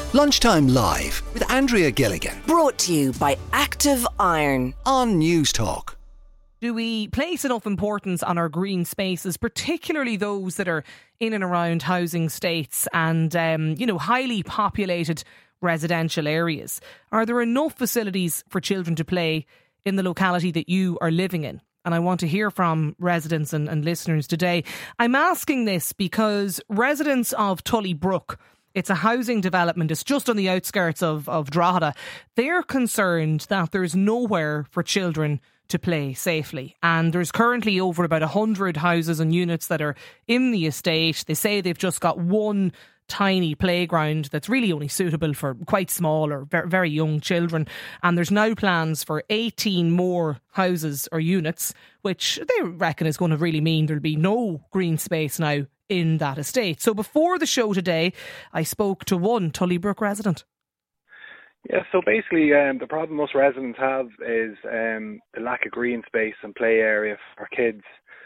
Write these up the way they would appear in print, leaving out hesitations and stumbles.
Lunchtime Live with Andrea Gilligan Brought to you by Active Iron on News Talk. Do we place enough importance on our green spaces, particularly those that are in and around housing estates and, highly populated residential areas? Are there enough facilities for children to play in the locality that you are living in? And I want to hear from residents and listeners today. I'm asking this because residents of Tullybrook, it's a housing development, it's just on the outskirts of Drogheda, they're concerned that there's nowhere for children to play safely. And there's currently over about 100 houses and units that are in the estate. They say they've just got one tiny playground that's really only suitable for quite small or very young children. And there's now plans for 18 more houses or units, which they reckon is going to really mean there'll be no green space now in that estate. So before the show today, I spoke to one Tullybrook resident. Yeah, so basically the problem most residents have is the lack of green space and play area for kids.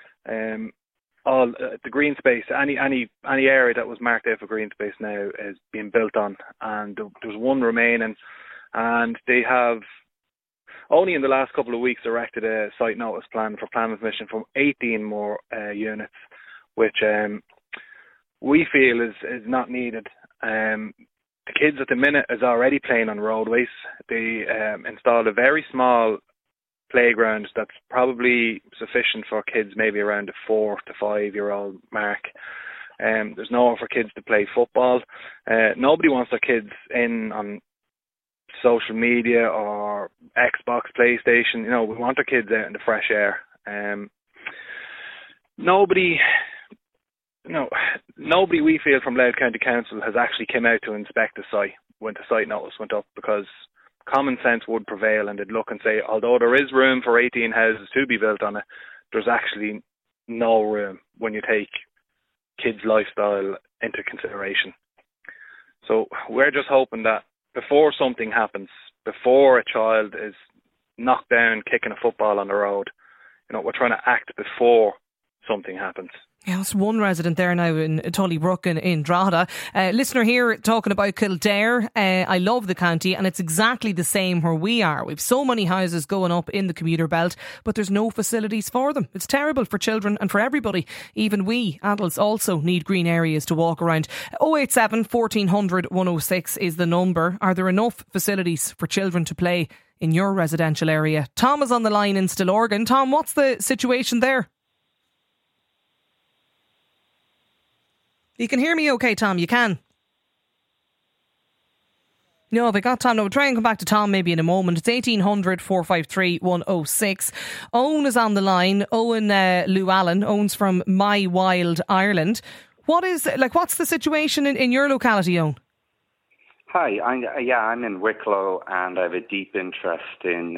The green space, any area that was marked out for green space now is being built on, and there's one remaining, and they have only in the last couple of weeks erected a site notice plan for planning permission for 18 more units, which we feel is not needed. The kids at the minute is already playing on roadways. They installed a very small playground that's probably sufficient for kids maybe around the 4 to 5 year old mark. There's nowhere for kids to play football. Nobody wants their kids in on social media or Xbox, PlayStation. We want our kids out in the fresh air. Nobody we feel from Louth County Council has actually come out to inspect the site when the site notice went up, because common sense would prevail and they'd look and say, although there is room for 18 houses to be built on it, there's actually no room when you take kids' lifestyle into consideration. So we're just hoping that before something happens, before a child is knocked down kicking a football on the road, we're trying to act before something happens. Yeah, that's one resident there now in Tullybrook in Drogheda. Listener here talking about Kildare. I love the county and it's exactly the same where we are. We've so many houses going up in the commuter belt, but there's no facilities for them. It's terrible for children and for everybody. Even we, adults, also need green areas to walk around. 087 1400 106 is the number. Are there enough facilities for children to play in your residential area? Tom is on the line in Stillorgan. Tom, what's the situation there? You can hear me okay, Tom? You can? No, have I got Tom? No, we'll try and come back to Tom maybe in a moment. It's 1800 453 106. Owen is on the line. Owen Llewellyn. Owen's from My Wild Ireland. What's the situation in your locality, Owen? Hi, I'm in Wicklow and I have a deep interest in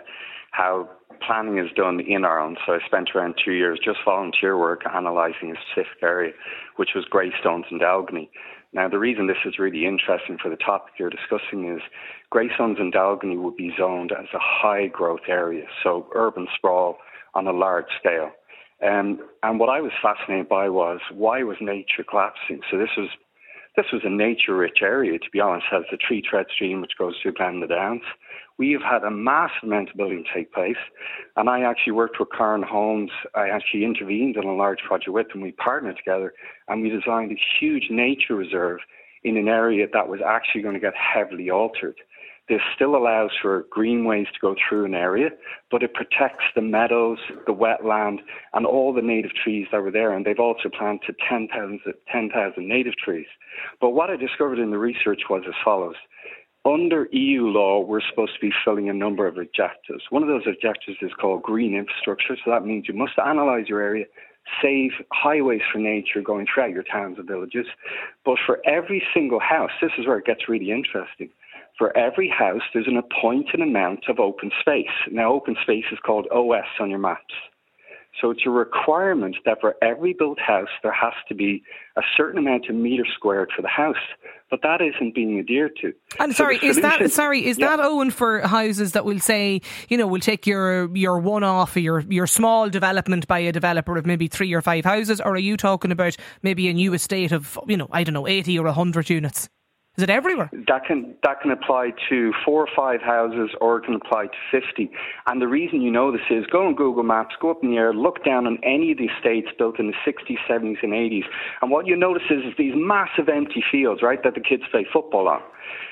how planning is done in Ireland. So I spent around 2 years just volunteer work analysing a specific area, which was Greystones and Dalgany. Now, the reason this is really interesting for the topic you're discussing is Greystones and Dalgany would be zoned as a high growth area, so urban sprawl on a large scale. And what I was fascinated by was, why was nature collapsing? So this was a nature-rich area, to be honest. It has the Tree Tread stream, which goes through Glendalough. We have had a massive amount of building take place, and I actually worked with Karen Holmes. I actually intervened in a large project with them. We partnered together, and we designed a huge nature reserve in an area that was actually going to get heavily altered. This still allows for greenways to go through an area, but it protects the meadows, the wetland, and all the native trees that were there. And they've also planted 10,000 native trees. But what I discovered in the research was as follows. Under EU law, we're supposed to be filling a number of objectives. One of those objectives is called green infrastructure. So that means you must analyse your area, save highways for nature going throughout your towns and villages. But for every single house, this is where it gets really interesting. For every house, there's an appointed amount of open space. Now, open space is called OS on your maps. So it's a requirement that for every built house, there has to be a certain amount of metre squared for the house. But that isn't being adhered to. And so is that Owen for houses that will say, we'll take your one-off or your small development by a developer of maybe 3 or 5 houses, or are you talking about maybe a new estate of, 80 or 100 units? Is it everywhere? That can apply to 4 or 5 houses, or it can apply to 50. And the reason you know this is, go on Google Maps, go up in the air, look down on any of these estates built in the 60s, 70s and 80s. And what you notice is these massive empty fields, right, that the kids play football on.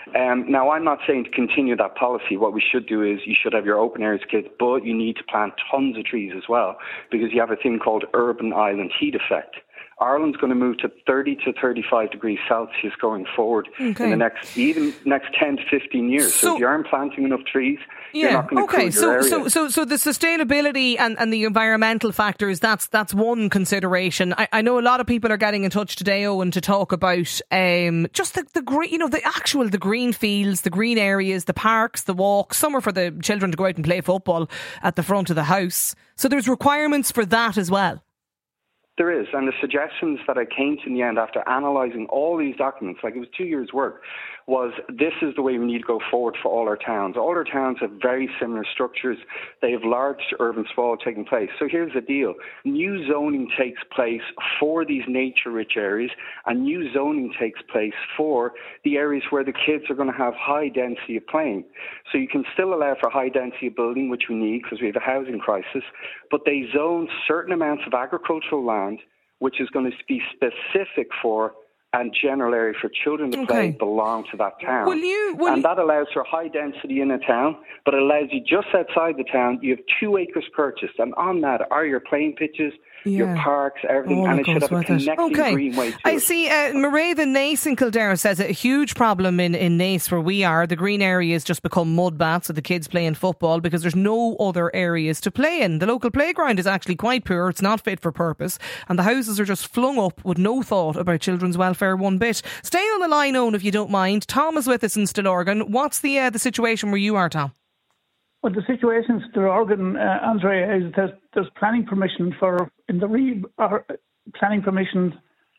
Now, I'm not saying to continue that policy. What we should do is you should have your open areas kids, but you need to plant tons of trees as well, because you have a thing called urban island heat effect. Ireland's going to move to 30 to 35 degrees Celsius going forward in the next 10 to 15 years. So if you aren't planting enough trees, you're not going to cool your area. So the sustainability and the environmental factors, that's one consideration. I know a lot of people are getting in touch today, Owen, to talk about just the green, the green fields, the green areas, the parks, the walks. Some are for the children to go out and play football at the front of the house. So there's requirements for that as well. There is, and the suggestions that I came to in the end after analysing all these documents, like it was 2 years' work, was this is the way we need to go forward for all our towns. All our towns have very similar structures. They have large urban sprawl taking place. So here's the deal. New zoning takes place for these nature-rich areas, and new zoning takes place for the areas where the kids are going to have high density of playing. So you can still allow for high density of building, which we need because we have a housing crisis, but they zone certain amounts of agricultural land which is going to be specific for and general area for children to play belong to that town. And that allows for high density in a town, but it allows you just outside the town, you have 2 acres purchased, and on that are your playing pitches, your parks, everything, and it should have a connecting greenway to I it. see Mairead the Naas in Kildare says a huge problem in Naas where we are, the green areas just become mud baths with the kids playing football because there's no other areas to play in. The local playground is actually quite poor, it's not fit for purpose, and the houses are just flung up with no thought about children's welfare one bit. Stay on the line, Owen, if you don't mind. Tom is with us in Stillorgan. What's the situation where you are, Tom? Well, the situation in Stillorgan, Andrea, is there's planning permission planning permission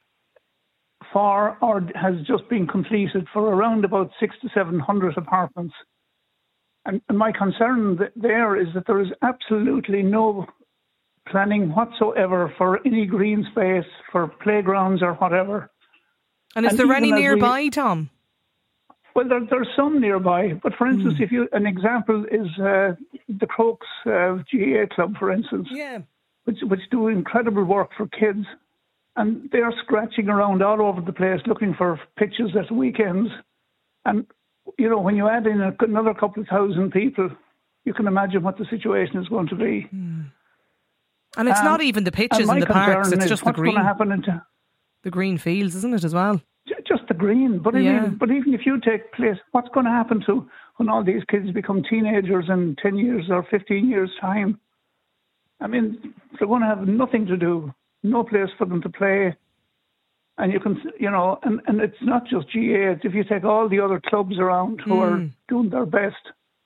for, or has just been completed for around about 600 to 700 apartments. And my concern there is that there is absolutely no planning whatsoever for any green space, for playgrounds or whatever. And is there any nearby, Tom? Well, there's some nearby, but for instance, an example is the Crokes GAA Club, for instance, which do incredible work for kids, and they are scratching around all over the place looking for pitches at weekends. And when you add in another couple of thousand people, you can imagine what the situation is going to be. And it's not even the pitches in the parks; it's just the green. What's going to happen the green fields, isn't it, as well? Just the green, but even if you take place, what's going to happen to when all these kids become teenagers in 10 years or 15 years' time? I mean, they're going to have nothing to do, no place for them to play. And you can, and it's not just GA. If you take all the other clubs around who are doing their best,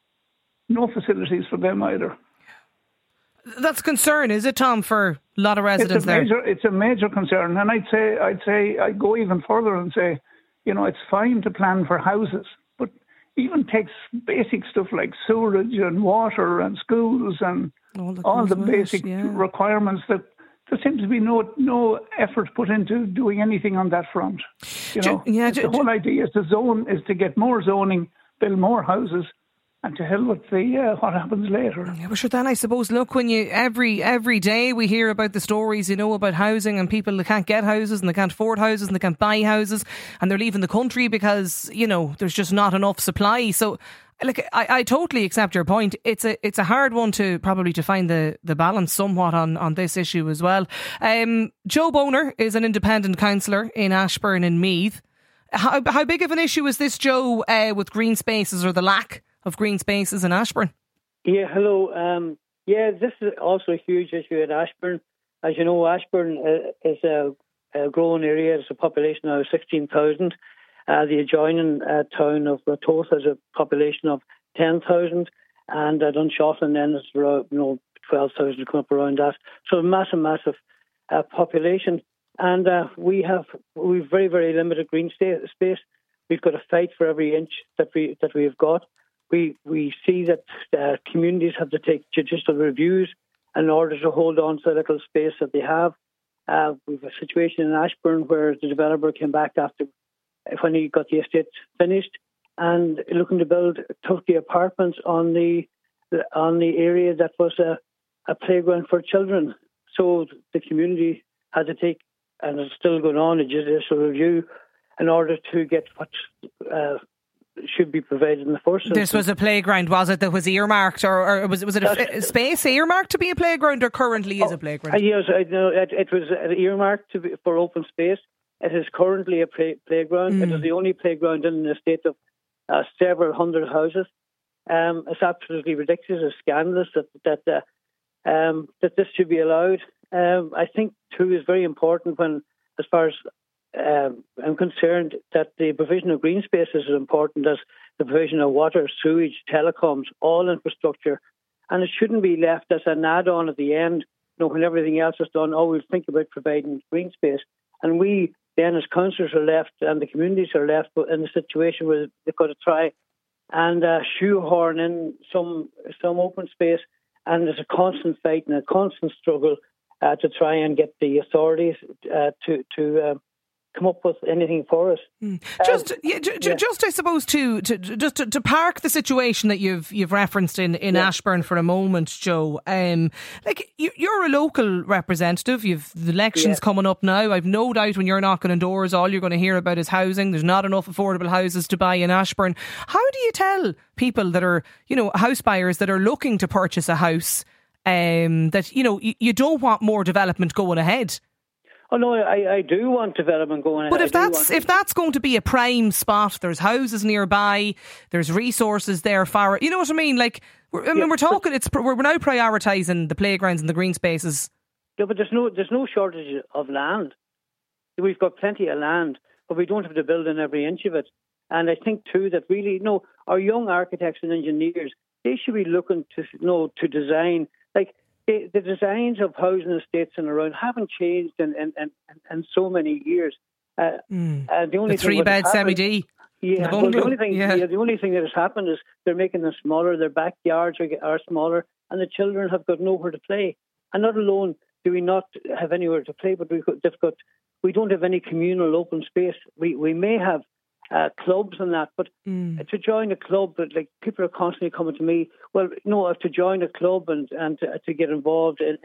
no facilities for them either. That's a concern, is it, Tom, for a lot of residents there? It's a major concern. And I'd go even further and say, it's fine to plan for houses, but even takes basic stuff like sewerage and water and schools and all the basic requirements that there seems to be no effort put into doing anything on that front. The whole idea is to get more zoning, build more houses, and to hell with what happens later. Yeah, but sure, then I suppose, look, when you every day we hear about the stories, about housing and people that can't get houses and they can't afford houses and they can't buy houses and they're leaving the country because, there's just not enough supply. So, look, I totally accept your point. It's a hard one to find the balance somewhat on this issue as well. Joe Boner is an independent councillor in Ashbourne and Meath. How big of an issue is this, Joe, with green spaces or the lack of green spaces in Ashbourne? Yeah, hello. This is also a huge issue in Ashbourne. As you know, Ashbourne is a growing area. It's a population of 16,000. The adjoining town of Ratoath has a population of 10,000, and Dunshaughlin then is around 12,000 come up around that. So a massive population, and we've very, very limited green space. We've got to fight for every inch that we've got. We see that communities have to take judicial reviews in order to hold on to the little space that they have. We've a situation in Ashbourne where the developer came back after when he got the estate finished, and looking to build 30 apartments on the area that was a playground for children. So the community had to take, and it's still going on, a judicial review in order to get what should be provided in the first instance. This was a playground, was it, that was earmarked, or was it a space earmarked to be a playground, or currently is a playground? Yes, it was earmarked for open space. It is currently a playground. It is the only playground in the estate of several hundred houses. It's absolutely ridiculous, it's scandalous that this should be allowed. I think too is very important when, as far as I'm concerned, that the provision of green space is as important as the provision of water, sewage, telecoms, all infrastructure, and it shouldn't be left as an add-on at the end. When everything else is done, we'll think about providing green space, and we then as councillors are left and the communities are left in a situation where they've got to try and shoehorn in some open space, and there's a constant fight and a constant struggle to try and get the authorities to come up with anything for us. Just I suppose to park the situation that you've referenced in Ashbourne for a moment, Joe. Like you're a local representative. You've the elections coming up now. I've no doubt when you're knocking on doors, all you're going to hear about is housing. There's not enough affordable houses to buy in Ashbourne. How do you tell people that are, house buyers that are looking to purchase a house, that you don't want more development going ahead? Oh no, I do want development going. But if that's going to be a prime spot, there's houses nearby, there's resources there far. You know what I mean? Like, we're talking. We're now prioritising the playgrounds and the green spaces. Yeah, but there's no shortage of land. We've got plenty of land, but we don't have to build in every inch of it. And I think too that really, our young architects and engineers, they should be looking to design like. The designs of housing estates and around haven't changed in so many years. The only 3-bed semi-D. Yeah, well, the only thing that has happened is they're making them smaller. Their backyards are smaller, and the children have got nowhere to play. And not alone do we not have anywhere to play, but we don't have any communal open space. We may have clubs and that, but to join a club, like people are constantly coming to me. Well, to join a club and to get involved in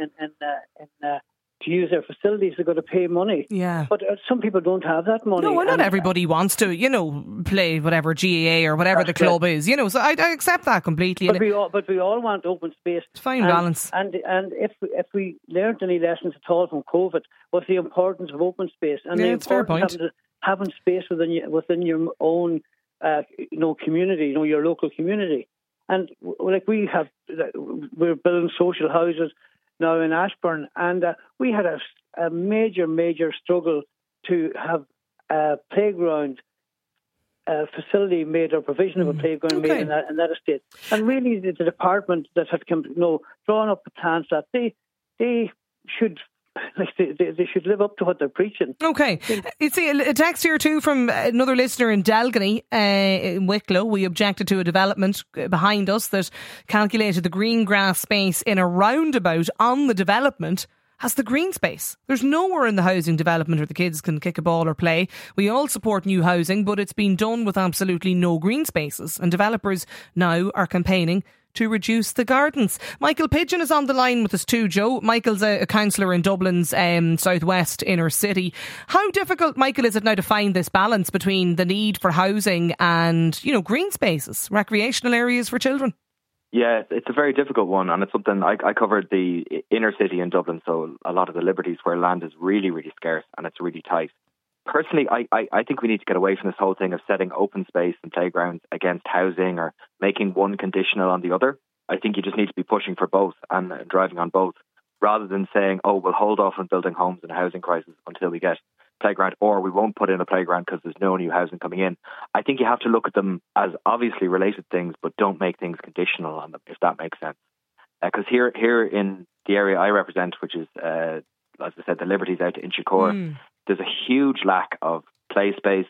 to use their facilities, they've got to pay money. Yeah, but some people don't have that money. No, well, not everybody wants to, play whatever GAA or whatever the club is. So I accept that completely. But we all want open space. It's fine balance. And if we learned any lessons at all from COVID, was the importance of open space and the importance of having space within your own, community, your local community. And like we're building social houses now in Ashbourne, and we had a major struggle to have a playground facility made, or provision of a playground made in that estate. And really, the department that had drawn up the plans that they should. They should live up to what they're preaching. Okay. You see a text here too from another listener in Delgany, in Wicklow. We objected to a development behind us that calculated the green grass space in a roundabout on the development as the green space. There's nowhere in the housing development where the kids can kick a ball or play. We all support new housing, but it's been done with absolutely no green spaces, and developers now are campaigning to reduce the gardens. Michael Pidgeon is on the line with us too, Joe. Michael's a councillor in Dublin's southwest inner city. How difficult, Michael, is it now to find this balance between the need for housing and, green spaces, recreational areas for children? Yeah, it's a very difficult one, and it's something I covered the inner city in Dublin, so a lot of the liberties where land is really, really scarce and it's really tight. Personally, I think we need to get away from this whole thing of setting open space and playgrounds against housing or making one conditional on the other. I think you just need to be pushing for both and driving on both, rather than saying, we'll hold off on building homes in a housing crisis until we get playground, or we won't put in a playground because there's no new housing coming in. I think you have to look at them as obviously related things, but don't make things conditional on them, if that makes sense. Because here in the area I represent, which is, as I said, the Liberties out to Inchicore, there's a huge lack of play space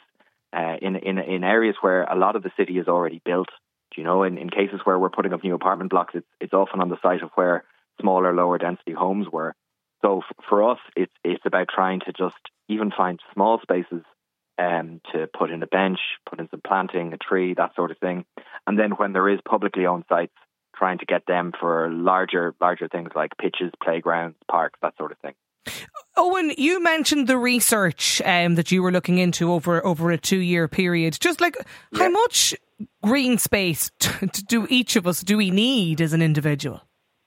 in areas where a lot of the city is already built. In cases where we're putting up new apartment blocks, it's often on the site of where smaller, lower density homes were. So for us, it's about trying to just even find small spaces to put in a bench, put in some planting, a tree, that sort of thing. And then when there is publicly owned sites, trying to get them for larger things like pitches, playgrounds, parks, that sort of thing. Owen, you mentioned the research that you were looking into over a 2-year period. Just like, how much green space do each of us, do we need as an individual?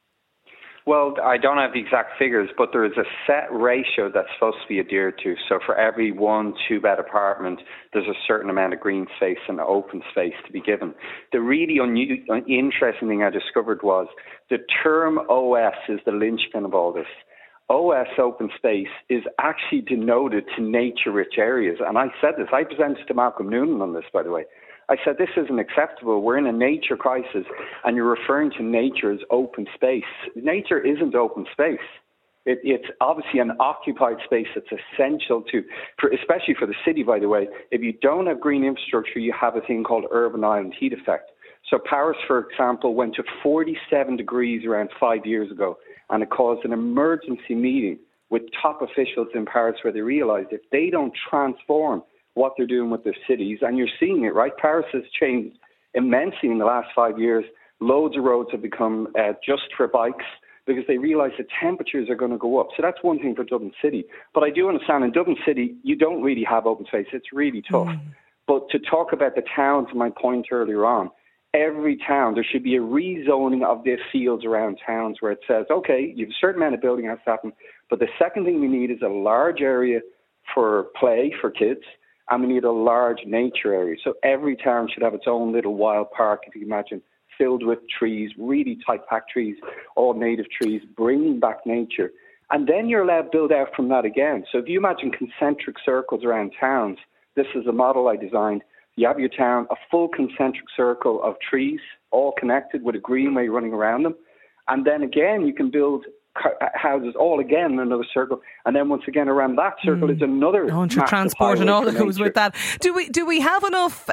Well, I don't have the exact figures, but there is a set ratio that's supposed to be adhered to. So for every 1 2-bed apartment, there's a certain amount of green space and open space to be given. The really interesting thing I discovered was the term OS is the linchpin of all this. OS, open space, is actually denoted to nature-rich areas. And I said this, I presented to Malcolm Noonan on this, by the way. I said, this isn't acceptable. We're in a nature crisis, and you're referring to nature as open space. Nature isn't open space. It's obviously an occupied space that's essential especially for the city, by the way. If you don't have green infrastructure, you have a thing called urban island heat effect. So Paris, for example, went to 47 degrees around 5 years ago, and it caused an emergency meeting with top officials in Paris where they realized if they don't transform what they're doing with their cities, and you're seeing it, right? Paris has changed immensely in the last 5 years. Loads of roads have become just for bikes because they realise the temperatures are going to go up. So that's one thing for Dublin City. But I do understand in Dublin City, you don't really have open space. It's really tough. But to talk about the towns, my point earlier on, every town, there should be a rezoning of the fields around towns where it says, okay, you have a certain amount of building has to happen. But the second thing we need is a large area for play for kids. And we need a large nature area. So every town should have its own little wild park, if you can imagine, filled with trees, really tight-packed trees, all native trees, bringing back nature. And then you're allowed to build out from that again. So if you imagine concentric circles around towns, this is a model I designed. You have your town, a full concentric circle of trees, all connected with a greenway running around them. And then again, you can build houses all again in another circle, and then once again around that circle is another transport and all that goes with that. Do we have enough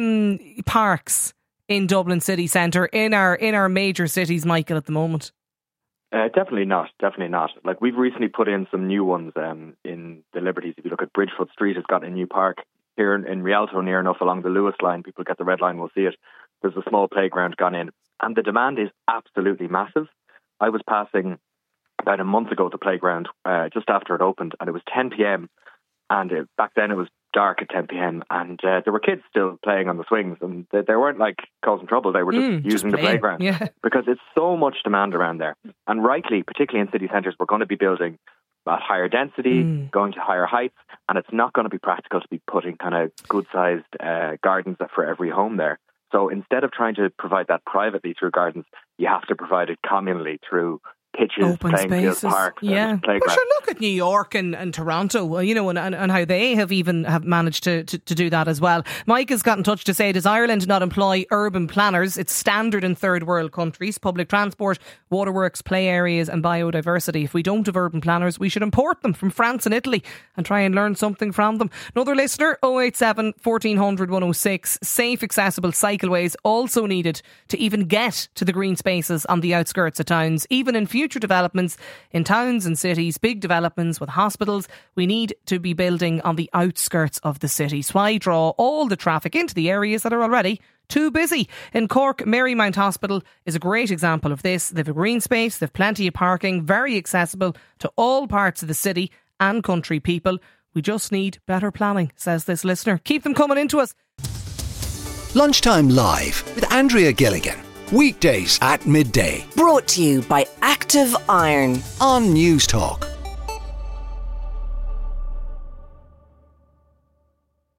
parks in Dublin city centre in our major cities, Michael, at the moment? Definitely not. Like, we've recently put in some new ones in the Liberties. If you look at Bridgefoot Street, it's got a new park here in Rialto, near enough along the Lewis line. People get the red line will see it. There's a small playground gone in, and the demand is absolutely massive. I was passing about a month ago at the playground, just after it opened, and it was 10 p.m. and back then it was dark at 10 p.m. and there were kids still playing on the swings, and they weren't like causing trouble. They were just using the playground because it's so much demand around there. And rightly, particularly in city centres, we're going to be building at higher density, going to higher heights, and it's not going to be practical to be putting kind of good-sized gardens for every home there. So instead of trying to provide that privately through gardens, you have to provide it communally through pitches, open playing fields, parks, But sure, look at New York and Toronto, and how they have managed to do that as well. Mike has got in touch to say, does Ireland not employ urban planners? It's standard in third world countries. Public transport, waterworks, play areas and biodiversity. If we don't have urban planners, we should import them from France and Italy and try and learn something from them. Another listener, 087 1400 106. Safe, accessible cycleways also needed to even get to the green spaces on the outskirts of towns. Even in future developments in towns and cities, big developments with hospitals, we need to be building on the outskirts of the cities. Why draw all the traffic into the areas that are already too busy? In Cork, Marymount Hospital is a great example of this. They've a green space, they've plenty of parking, very accessible to all parts of the city and country people. We just need better planning, says this listener. Keep them coming into us. Lunchtime Live with Andrea Gilligan. Weekdays at midday. Brought to you by Active Iron On News Talk.